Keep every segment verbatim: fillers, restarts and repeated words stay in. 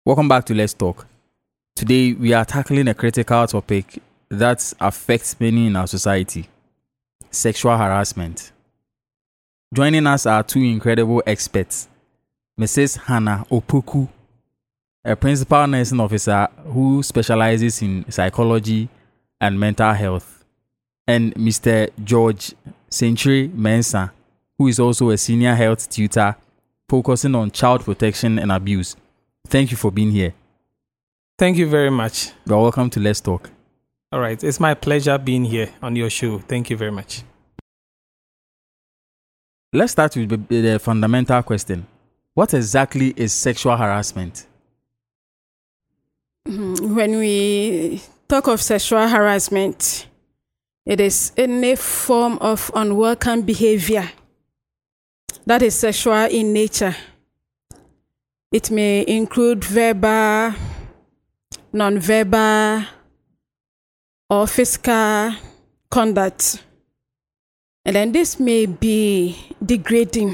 Welcome back to Let's Talk. Today, we are tackling a critical topic that affects many in our society: sexual harassment. Joining us are two incredible experts: Missus Hannah Opoku, a principal nursing officer who specializes in psychology and mental health, and Mister George Century Mensah, who is also a senior health tutor focusing on child protection and abuse. Thank you for being here. Thank you very much. You're welcome to Let's Talk. All right. It's my pleasure being here on your show. Thank you very much. Let's start with the, the fundamental question. What exactly is sexual harassment? When we talk of sexual harassment, it is any form of unwelcome behavior that is sexual in nature. It may include verbal, non-verbal, or physical conduct. And then this may be degrading,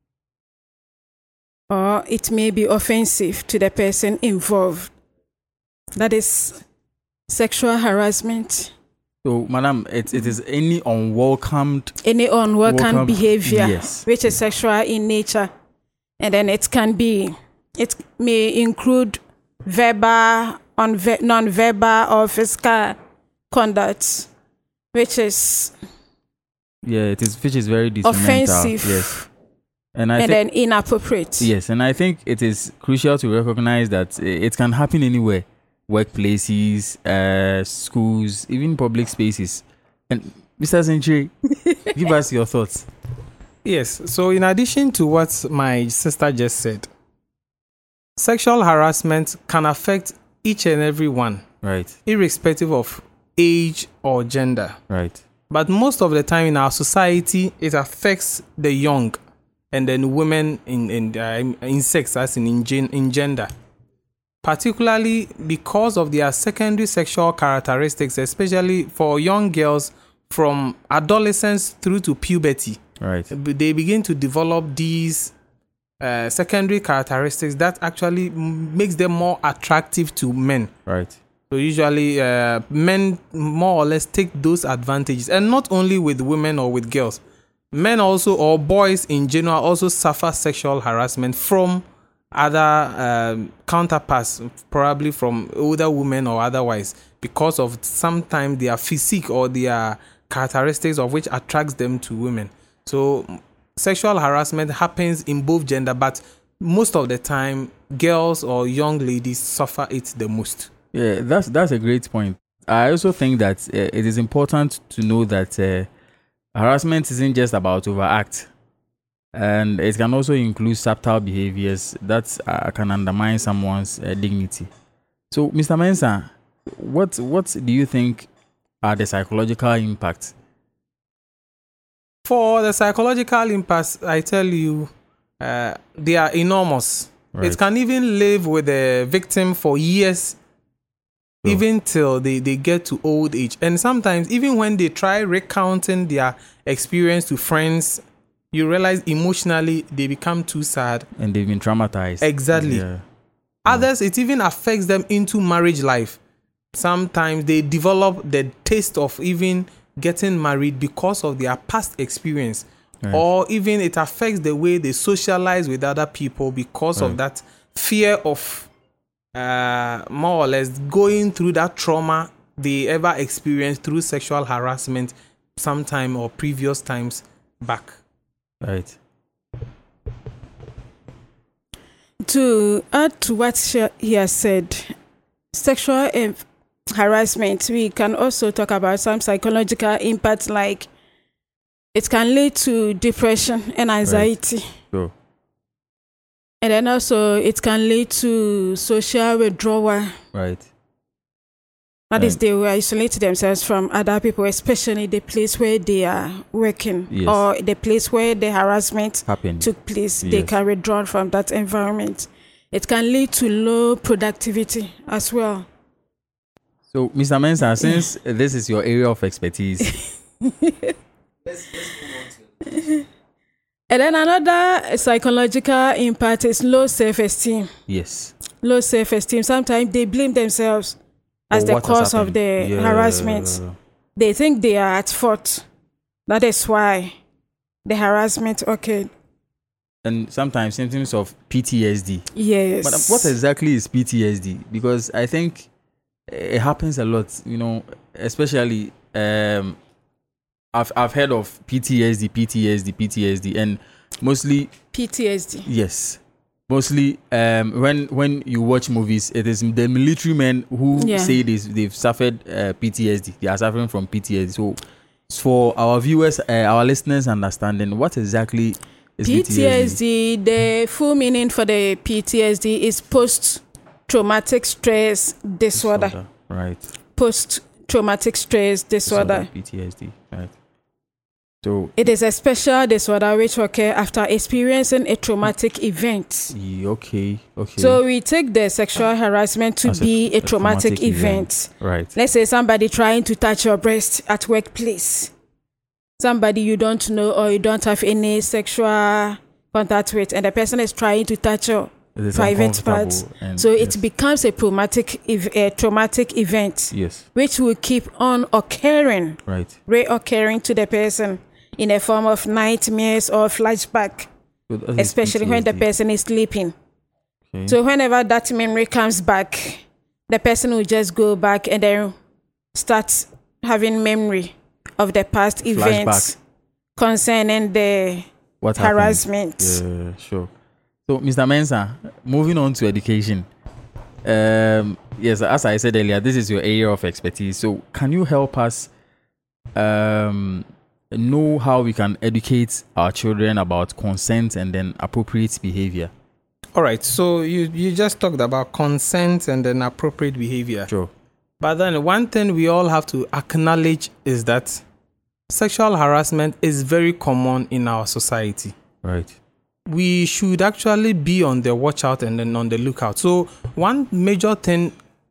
or it may be offensive to the person involved. That is sexual harassment. So, madam, it, it is any unwelcomed... Any unwelcome welcome, behavior, yes, which is sexual in nature. And then it can be... It may include verbal, unve- non-verbal, or physical conduct, which is yeah, it is which is very detrimental. Offensive. Yes, and I and thi- then inappropriate. yes, and I think it is crucial to recognize that it can happen anywhere: workplaces, uh, schools, even public spaces. And Mister Century, give us your thoughts. Yes. So, in addition to what my sister just said, sexual harassment can affect each and every one, Right. irrespective of age or gender. Right. But most of the time in our society, it affects the young and then women in in, uh, in sex, as in in, gen- in gender. Particularly because of their secondary sexual characteristics, especially for young girls from adolescence through to puberty. Right. They begin to develop these uh, secondary characteristics that actually m- makes them more attractive to men. Right. So usually uh, men more or less take those advantages, and not only with women or with girls. Men also, or boys in general, also suffer sexual harassment from other um, counterparts, probably from older women or otherwise, because of sometimes their physique or their characteristics of which attracts them to women. So sexual harassment happens in both gender, but most of the time, girls or young ladies suffer it the most. Yeah, that's that's a great point. I also think that uh, it is important to know that uh, harassment isn't just about overact, and it can also include subtle behaviors that uh, can undermine someone's uh, dignity. So, Mister Mensah, what what do you think are the psychological impacts? For the psychological impacts, I tell you, uh, they are enormous. Right. It can even live with the victim for years, Sure. even till they, they get to old age. And sometimes, even when they try recounting their experience to friends, you realize emotionally they become too sad. And they've been traumatized. Exactly. Yeah. Others, it even affects them into marriage life. Sometimes they develop the taste of even getting married because of their past experience. Right. Or even it affects the way they socialize with other people because Right. of that fear of uh, more or less going through that trauma they ever experienced through sexual harassment sometime or previous times back. Right. To add to what she- he has said, sexual eh, harassment, we can also talk about some psychological impacts, like it can lead to depression and anxiety. Sure. And then also it can lead to social withdrawal. Right. That is, Right. they will isolate themselves from other people, especially the place where they are working, Yes. or the place where the harassment Happened. took place. They Yes. can withdraw from that environment. It can lead to low productivity as well. So, Mister Mensah, since this is your area of expertise, And then another psychological impact is low self-esteem. yes, low self-esteem. Sometimes they blame themselves as Or the what has cause of happened. the Yeah. harassment. They think they are at fault. That is why the harassment occurred. And sometimes symptoms of P T S D. Yes. But what exactly is P T S D? Because I think it happens a lot, you know, especially um, I've I've heard of P T S D, P T S D, P T S D, and mostly P T S D. yes, mostly um, when when you watch movies, it is the military men who Yeah. say this they've suffered uh, P T S D. They are suffering from P T S D. So, for our viewers, uh, our listeners' understanding, what exactly is P T S D, the full meaning for the P T S D is post-traumatic stress disorder. disorder? Right. Post-traumatic stress disorder. P T S D. Right. So, It is a special disorder which occurs after experiencing a traumatic event. yeah, okay, okay. So we take the sexual harassment to As a- be a, a traumatic, traumatic event. right. Let's say somebody trying to touch your breast at workplace. Somebody you don't know or you don't have any sexual contact with, and the person is trying to touch your It is private parts. uncomfortable and So yes, it becomes a traumatic, ev- a traumatic event, yes, which will keep on occurring, right. reoccurring to the person in a form of nightmares or flashback, So that is especially when the P T S D. person is sleeping. Okay. So whenever that memory comes back, the person will just go back and then start having memory of the past events concerning the what happened? harassment. Yeah, sure. So, Mister Mensah, moving on to education. Um, yes, as I said earlier, this is your area of expertise. So, can you help us um, know how we can educate our children about consent and then appropriate behavior? All right. So you you just talked about consent and then appropriate behavior. Sure. But then one thing we all have to acknowledge is that sexual harassment is very common in our society. Right. We should actually be on the watch out and then on the lookout. So one major thing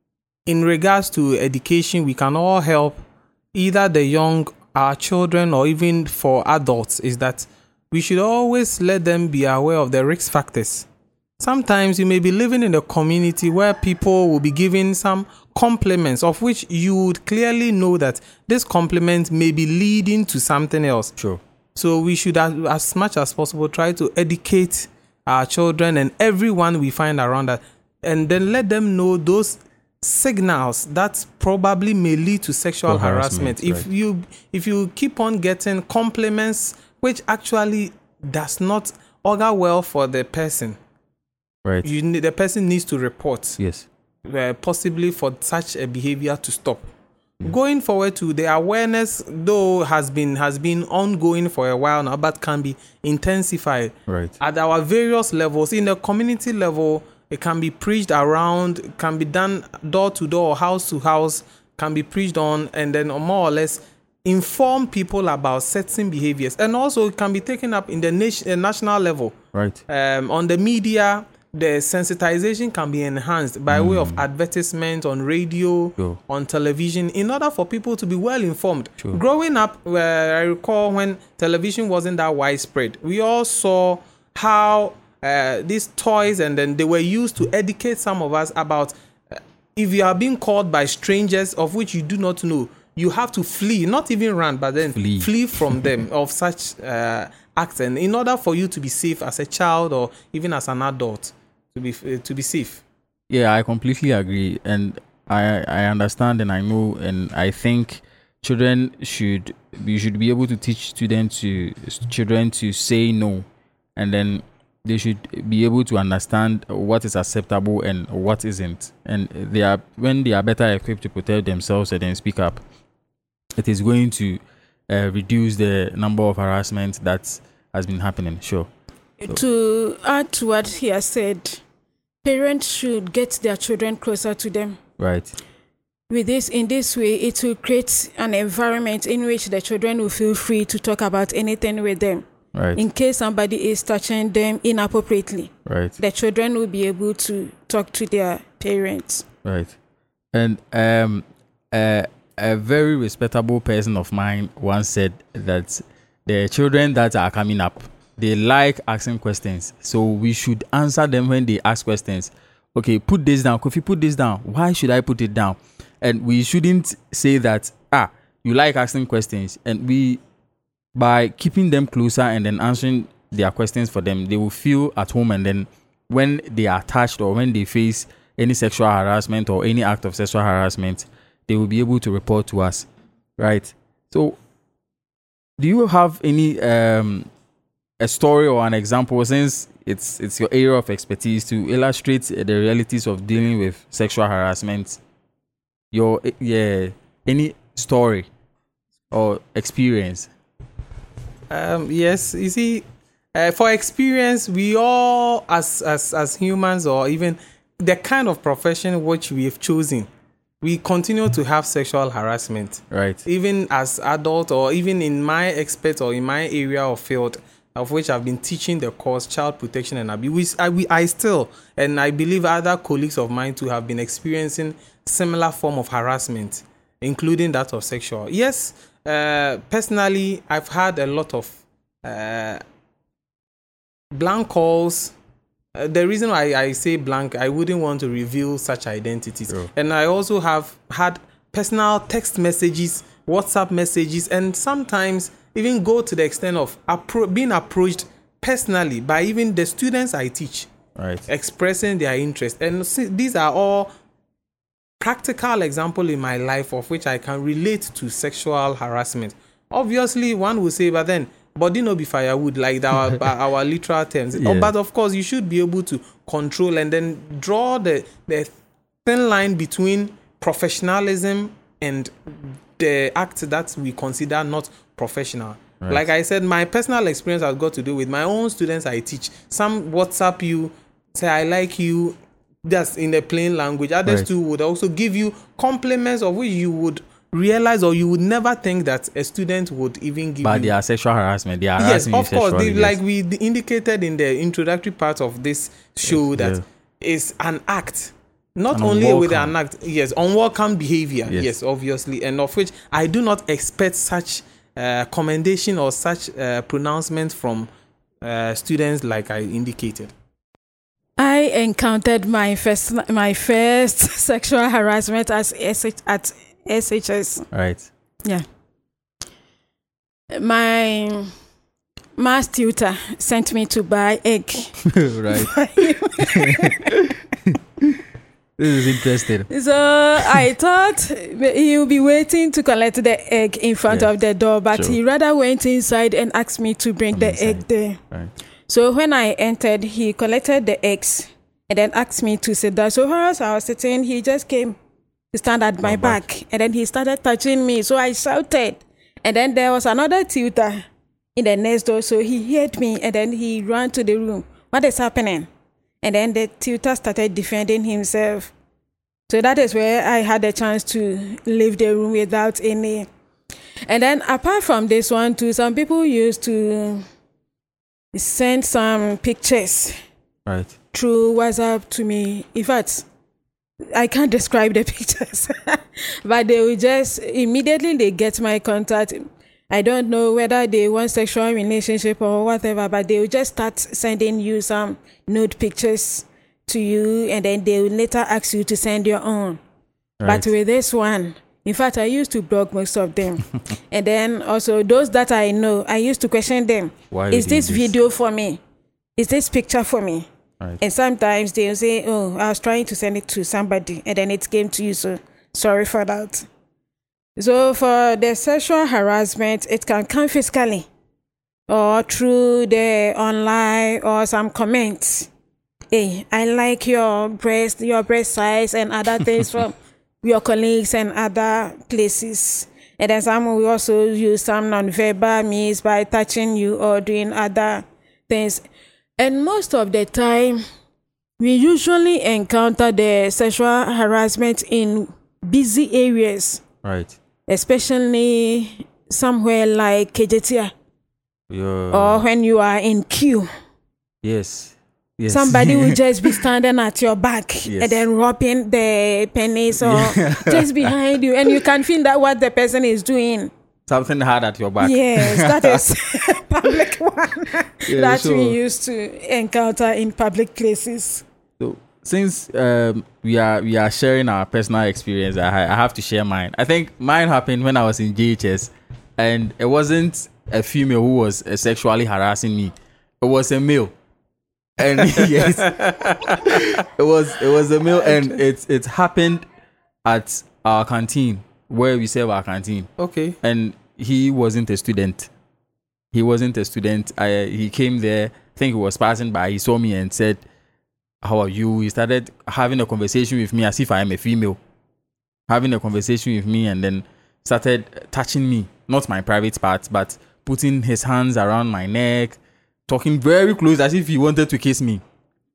in regards to education, we can all help either the young, our children, or even for adults, is that we should always let them be aware of the risk factors. Sometimes you may be living in a community where people will be giving some compliments of which you would clearly know that this compliment may be leading to something else. Sure. So we should, as, as much as possible, try to educate our children and everyone we find around us, and then let them know those signals that probably may lead to sexual Or harassment. harassment, If right. you if you keep on getting compliments which actually does not augur well for the person, Right. you need, the person needs to report, Yes. uh, possibly for such a behavior to stop. Going forward to the awareness, though has been has been ongoing for a while now, but can be intensified Right. at our various levels. In the community level, it can be preached around, it can be done door to door, house to house, can be preached on, and then more or less inform people about certain behaviors. And also it can be taken up in the nation, uh, national level. Right. Um, on the media, the sensitization can be enhanced by way of advertisement on radio, Sure. on television, in order for people to be well informed. Sure. Growing up, uh, I recall when television wasn't that widespread, we all saw how uh, these toys, and then they were used to educate some of us about uh, if you are being called by strangers of which you do not know, you have to flee, not even run, but then Flee. flee from them of such uh, acts, and in order for you to be safe as a child or even as an adult, to be uh, to be safe. Yeah, I completely agree, and I I understand, and I know, and I think children should we should be able to teach students to children to say no, and then they should be able to understand what is acceptable and what isn't, and they are when they are better equipped to protect themselves and then speak up, it is going to uh, reduce the number of harassment that has been happening. Sure. To add to what he has said, parents should get their children closer to them. Right. With this, in this way, it will create an environment in which the children will feel free to talk about anything with them. Right. In case somebody is touching them inappropriately, Right. the children will be able to talk to their parents. Right. And um, uh, a very respectable person of mine once said that the children that are coming up, they like asking questions. So we should answer them when they ask questions. okay, put this down. Kofi, put this down. Why should I put it down? And we shouldn't say that, ah, you like asking questions. And we, by keeping them closer and then answering their questions for them, they will feel at home. And then when they are touched or when they face any sexual harassment or any act of sexual harassment, they will be able to report to us, right? So, do you have any um, a story or an example, since it's it's your area of expertise, to illustrate the realities of dealing with sexual harassment? Your yeah, any story or experience? Um, yes, you see, uh, for experience, we all, as as as humans, or even the kind of profession which we have chosen, we continue to have sexual harassment. Right. Even as adult, or even in my expert or in my area of field, of which I've been teaching the course, child protection and abuse, I, we, I still, and I believe other colleagues of mine too, have been experiencing similar form of harassment, including that of sexual. Yes, uh, personally, I've had a lot of uh, blank calls. Uh, the reason why I say blank, I wouldn't want to reveal such identities. Oh. And I also have had personal text messages, WhatsApp messages, and sometimes even go to the extent of appro- being approached personally by even the students I teach, Right. expressing their interest. And see, these are all practical examples in my life of which I can relate to sexual harassment. Obviously, one will say, but then, body no be firewood, like our our literal terms. Yeah. But of course, you should be able to control and then draw the, the thin line between professionalism and the act that we consider not professional. Right. Like I said, my personal experience has got to do with my own students I teach. Some WhatsApp you, say I like you, that's in the plain language. Others Right. too would also give you compliments of which you would realize or you would never think that a student would even give But you. they are sexual harassment. They are Yes, harassing you of course. sexually, They, yes. like we d- indicated in the introductory part of this show, Yes, that yeah. is an act. Not An only with unwelcome. an act, yes, unwelcome behavior, Yes. yes. obviously, and of which I do not expect such uh, commendation or such uh, pronouncement from uh, students like I indicated. I encountered my first my first sexual harassment as S H, at S H S. Right. Yeah. My math tutor sent me to buy egg. Right. This is interesting. So I thought he'll be waiting to collect the egg in front Yeah. of the door, but Sure. he rather went inside and asked me to bring Come the inside. egg there. Right. So when I entered, he collected the eggs and then asked me to sit down. So whereas I was sitting, he just came to stand at my Your back. back, and then he started touching me. So I shouted, and then there was another tutor in the next door. So he heard me, and then he ran to the room. What is happening? And then the tutor started defending himself. So that is where I had a chance to leave the room without any. And then apart from this one too, some people used to send some pictures Right. through WhatsApp to me. In fact, I can't describe the pictures, but they will just immediately they get my contact. I don't know whether they want sexual relationship or whatever, but they will just start sending you some nude pictures to you, and then they will later ask you to send your own. Right. But with this one, in fact, I used to block most of them. And then also those that I know, I used to question them. Why Is you do this this? video for me? Is this picture for me? Right. And sometimes they'll say, oh, I was trying to send it to somebody and then it came to you, so sorry for that. So for the sexual harassment, it can come physically or through the online or some comments. Hey, I like your breast, your breast size and other things from your colleagues and other places. And then some will also use some non-verbal means by touching you or doing other things. And most of the time, we usually encounter the sexual harassment in busy areas, Right. especially somewhere like Kejetia, Yeah. or when you are in queue. Yes. Yes. Somebody will just be standing at your back Yes. and then rubbing the pennies or just behind you, and you can feel that what the person is doing. Something hard at your back. Yes, that is public one Yeah, that so- we used to encounter in public places. So since um, we are we are sharing our personal experience, I, I have to share mine. I think mine happened when I was in J H S, and it wasn't a female who was uh, sexually harassing me. It was a male, and yes, it was it was a male, and it it happened at our canteen where we serve our canteen. Okay. And he wasn't a student. He wasn't a student. I he came there. I think he was passing by. He saw me and said, "How are you?" He started having a conversation with me as if I am a female. Having a conversation with me, and then started touching me, not my private parts, but putting his hands around my neck, talking very close as if he wanted to kiss me.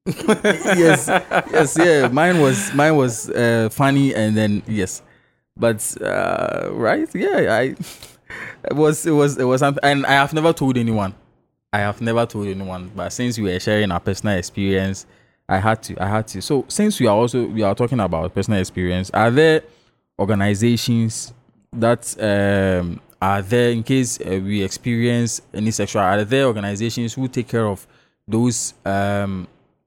yes, yes, yeah. Mine was mine was uh, funny, and then yes, but uh, right, yeah, I it was it was it was something, and I have never told anyone. I have never told anyone, but since we were sharing our personal experience, I had to. I had to. So since we are also we are talking about personal experience, are there organizations that um, are there in case uh, we experience any sexual? Are there organizations who take care of those um,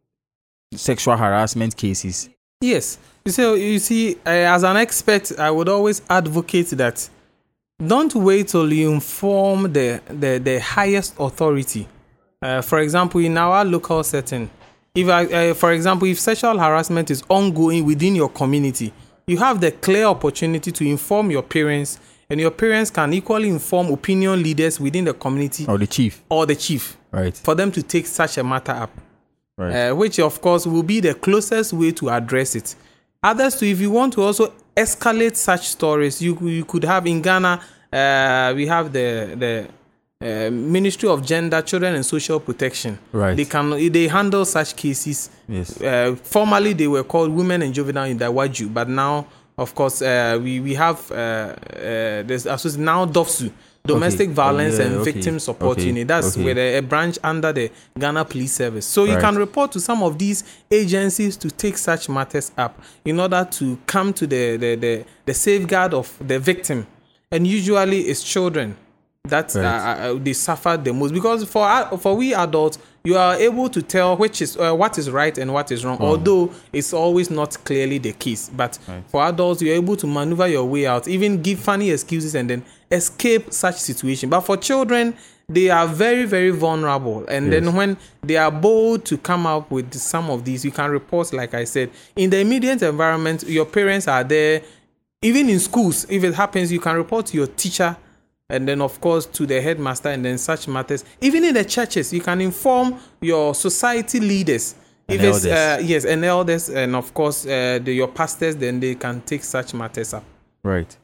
sexual harassment cases? Yes. So you see, uh, as an expert, I would always advocate that don't wait till you inform the the, the highest authority. Uh, for example, in our local setting, if I, uh, for example, if sexual harassment is ongoing within your community, you have the clear opportunity to inform your parents, and your parents can equally inform opinion leaders within the community or the chief or the chief, right? For them to take such a matter up, right? Uh, which of course will be the closest way to address it. Others too, if you want to also escalate such stories, you you could have in Ghana. Uh, we have the the uh, Ministry of Gender, Children and Social Protection. Right. They can they handle such cases. Yes. Uh, formerly they were called Women and Juvenile in Dawaju, but now, of course, uh, we we have uh, uh, there's also now D O F S U, Domestic okay. Violence oh, yeah, and okay. Victim Support okay. Unit. That's okay. with a, a branch under the Ghana Police Service. So you right. can report to some of these agencies to take such matters up in order to come to the the the, the safeguard of the victim. And usually it's children that right. uh, uh, they suffer the most, because for uh, for we adults, you are able to tell which is uh, what is right and what is wrong, oh. although it's always not clearly the case. But right. for adults, you're able to maneuver your way out, even give funny excuses and then escape such situation. But for children, they are very, very vulnerable. And yes. then when they are bold to come up with some of these, you can report, like I said, in the immediate environment, your parents are there. Even in schools, if it happens, you can report to your teacher, and then, of course, to the headmaster, and then such matters. Even in the churches, you can inform your society leaders. And if it's, elders. Uh, yes, and elders, and of course, uh, the, your pastors, then they can take such matters up. Right.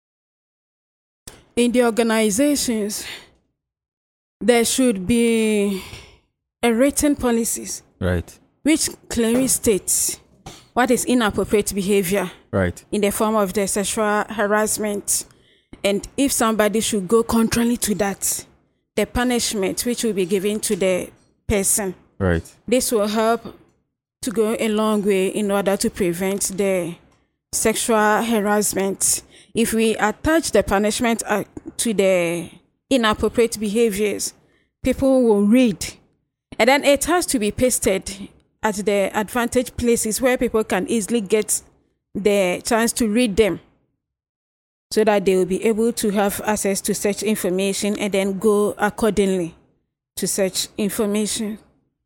In the organizations, there should be a written policies. Right. Which clearly states what is inappropriate behavior. Right. In the form of the sexual harassment. And if somebody should go contrary to that, the punishment which will be given to the person. Right. This will help to go a long way in order to prevent the sexual harassment. If we attach the punishment to the inappropriate behaviors, people will read. And then it has to be pasted at the advantage places where people can easily get the chance to read them, so that they will be able to have access to such information and then go accordingly to such information.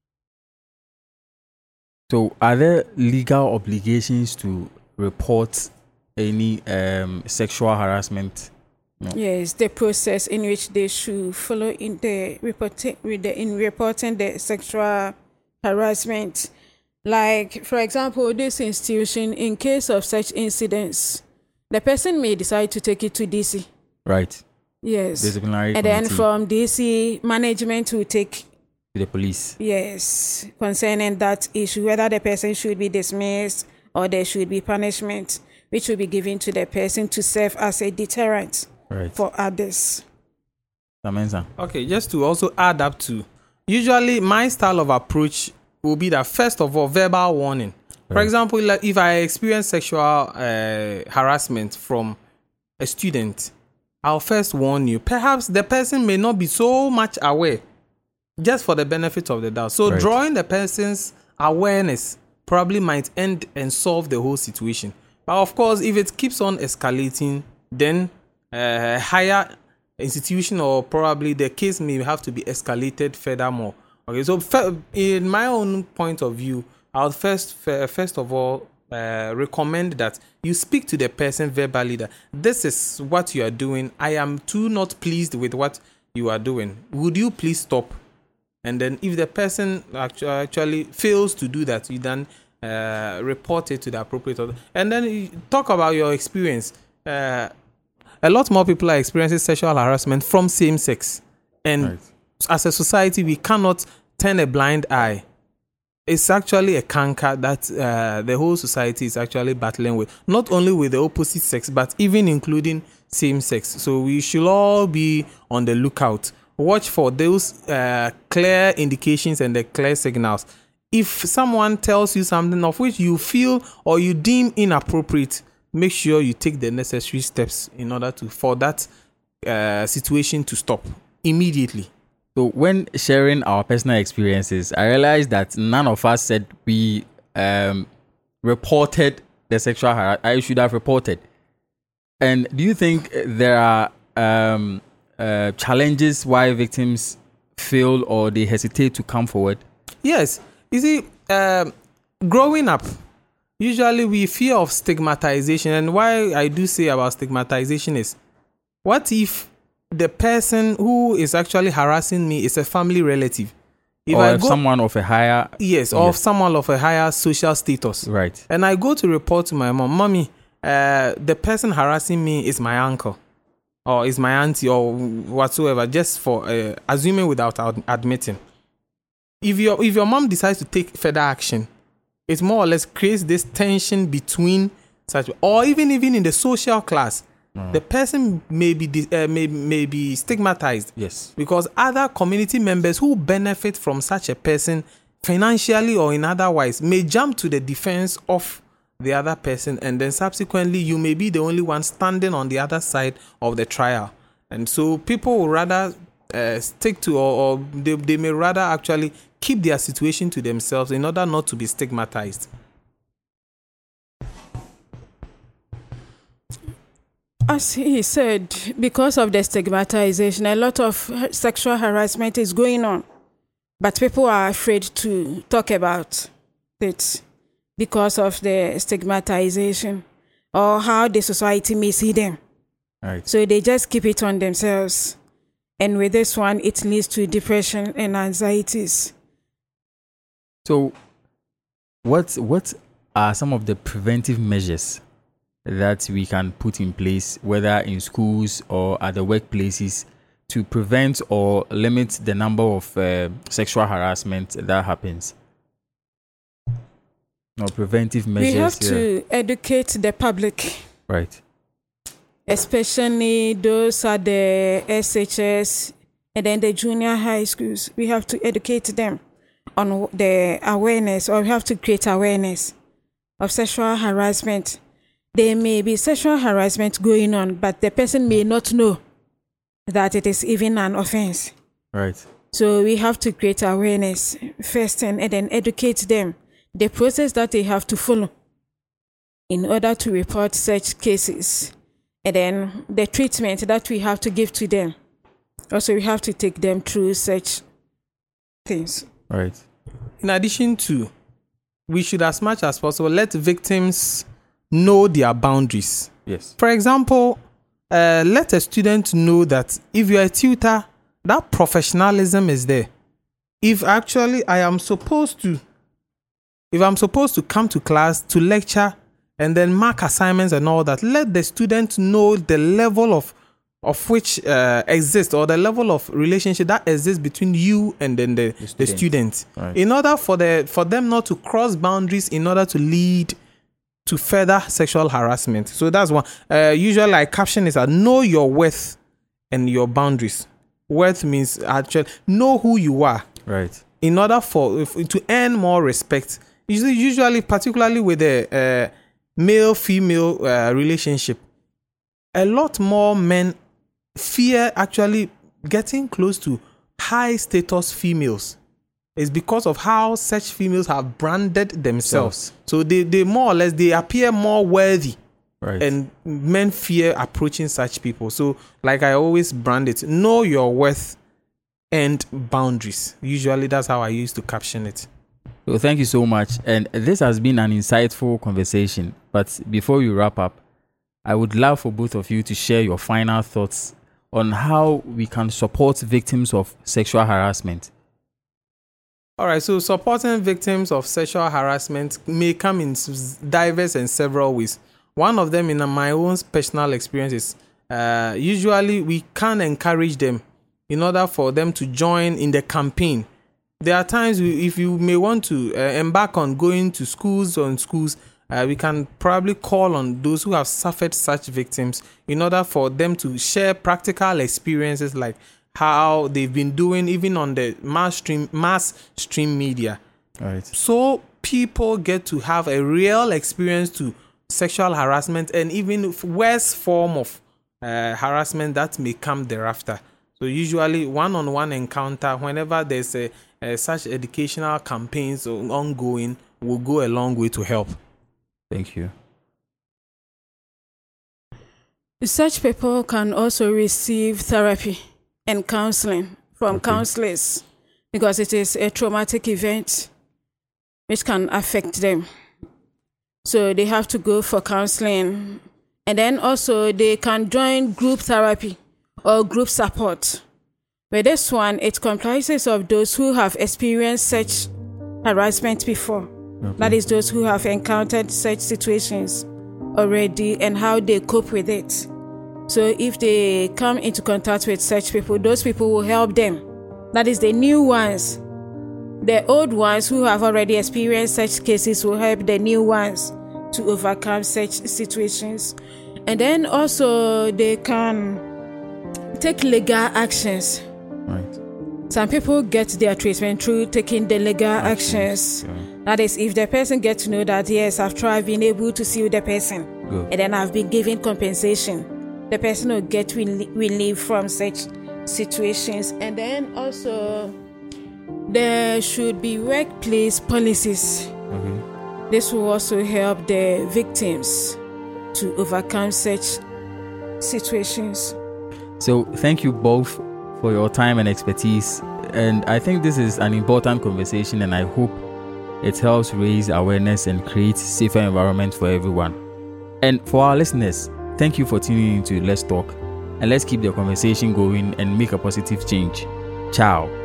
So are there legal obligations to report any um, sexual harassment? No. Yes, the process in which they should follow in the reporting with the in reporting the sexual harassment. Like, for example, this institution, in case of such incidents, the person may decide to take it to D C. Right. Yes. Disciplinary and committee. Then from D C, management will take to the police. Yes, concerning that issue, whether the person should be dismissed or there should be punishment, which will be given to the person to serve as a deterrent right. for others. Okay, just to also add up to, usually my style of approach will be that, first of all, verbal warning. For right. example, like if I experience sexual uh, harassment from a student, I'll first warn you. Perhaps the person may not be so much aware, just for the benefit of the doubt. So right. drawing the person's awareness probably might end and solve the whole situation. But of course, if it keeps on escalating, then a uh, higher institution or probably the case may have to be escalated furthermore. Okay, so in my own point of view, I'll first first of all uh, recommend that you speak to the person verbally that this is what you are doing. I am too not pleased with what you are doing. Would you please stop? And then if the person actually, actually fails to do that, you then uh, report it to the appropriate authority. And then you talk about your experience. Uh, a lot more people are experiencing sexual harassment from same sex. And right. As a society, we cannot turn a blind eye. It's actually a canker that uh, the whole society is actually battling with. Not only with the opposite sex, but even including same sex. So we should all be on the lookout. Watch for those uh, clear indications and the clear signals. If someone tells you something of which you feel or you deem inappropriate, make sure you take the necessary steps in order to for that uh, situation to stop immediately. So when sharing our personal experiences, I realized that none of us said we um, reported the sexual harassment. I should have reported. And do you think there are um, uh, challenges why victims fail or they hesitate to come forward? Yes. You see, um, growing up, usually we fear of stigmatization. And why I do say about stigmatization is, what if the person who is actually harassing me is a family relative? If or I go, someone of a higher... Yes, or yes. someone of a higher social status. Right. And I go to report to my mom, Mommy, uh, the person harassing me is my uncle or is my auntie or whatsoever, just for uh, assuming without ad- admitting. If your if your mom decides to take further action, it more or less creates this tension between such, or even even in the social class, mm. the person may be uh, may may be stigmatized. Yes, because other community members who benefit from such a person financially or in otherwise may jump to the defense of the other person, and then subsequently you may be the only one standing on the other side of the trial, and so people will rather uh, stick to or, or they, they may rather actually keep their situation to themselves in order not to be stigmatized. As he said, because of the stigmatization, a lot of sexual harassment is going on, but people are afraid to talk about it because of the stigmatization or how the society may see them. Right. So they just keep it on themselves. And with this one, it leads to depression and anxieties. So what what are some of the preventive measures that we can put in place, whether in schools or at the workplaces, to prevent or limit the number of uh, sexual harassment that happens? Or preventive measures? We have yeah. to educate the public. Right. Especially those at the S H S and then the junior high schools. We have to educate them on the awareness, or we have to create awareness of sexual harassment. There may be sexual harassment going on, but the person may not know that it is even an offense. Right. So we have to create awareness first and, and then educate them the process that they have to follow in order to report such cases, and then the treatment that we have to give to them. Also, we have to take them through such things. Right. In addition to, we should as much as possible let victims know their boundaries. Yes. For example, uh, let a student know that if you're a tutor, that professionalism is there. If actually I am supposed to, if I'm supposed to come to class to lecture and then mark assignments and all that, let the student know the level of of which uh, exists, or the level of relationship that exists between you and then the, the student, the student. Right. In order for the for them not to cross boundaries in order to lead to further sexual harassment. So that's one. Uh, usually I caption is that know your worth and your boundaries. Worth means actually know who you are. Right. In order for if, to earn more respect, usually, usually particularly with a uh, male-female uh, relationship, a lot more men fear actually getting close to high status females. is because of how such females have branded themselves. So they, they more or less, they appear more worthy. Right. And men fear approaching such people. So like I always brand it, know your worth and boundaries. Usually that's how I used to caption it. Well, thank you so much. And this has been an insightful conversation. But before we wrap up, I would love for both of you to share your final thoughts on how we can support victims of sexual harassment. All right, so supporting victims of sexual harassment may come in diverse and several ways. One of them, in my own personal experiences, uh, usually we can encourage them in order for them to join in the campaign. There are times we, if you may want to uh, embark on going to schools or in schools, uh, we can probably call on those who have suffered such victims in order for them to share practical experiences like how they've been doing even on the mass stream, mass stream media. Right. So people get to have a real experience to sexual harassment and even worse form of uh, harassment that may come thereafter. So usually one-on-one encounter, whenever there's a, a such educational campaigns ongoing, will go a long way to help. Thank you. Such people can also receive therapy and counseling from Okay. counselors because it is a traumatic event which can affect them. So they have to go for counseling. And then also they can join group therapy or group support. But this one, it comprises of those who have experienced such harassment before. Okay. That is those who have encountered such situations already and how they cope with it. So if they come into contact with such people, those people will help them. That is the new ones. The old ones who have already experienced such cases will help the new ones to overcome such situations. And then also they can take legal actions. Right. Some people get their treatment through taking the legal Actions, actions. yeah. That is, if the person gets to know that, yes, after I've been able to sue the person, Good. and then I've been given compensation, the person will get rel- relief from such situations. And then also, there should be workplace policies. Okay. This will also help the victims to overcome such situations. So thank you both for your time and expertise. And I think this is an important conversation, and I hope it helps raise awareness and create safer environment for everyone. And for our listeners, thank you for tuning in to Let's Talk. And let's keep the conversation going and make a positive change. Ciao.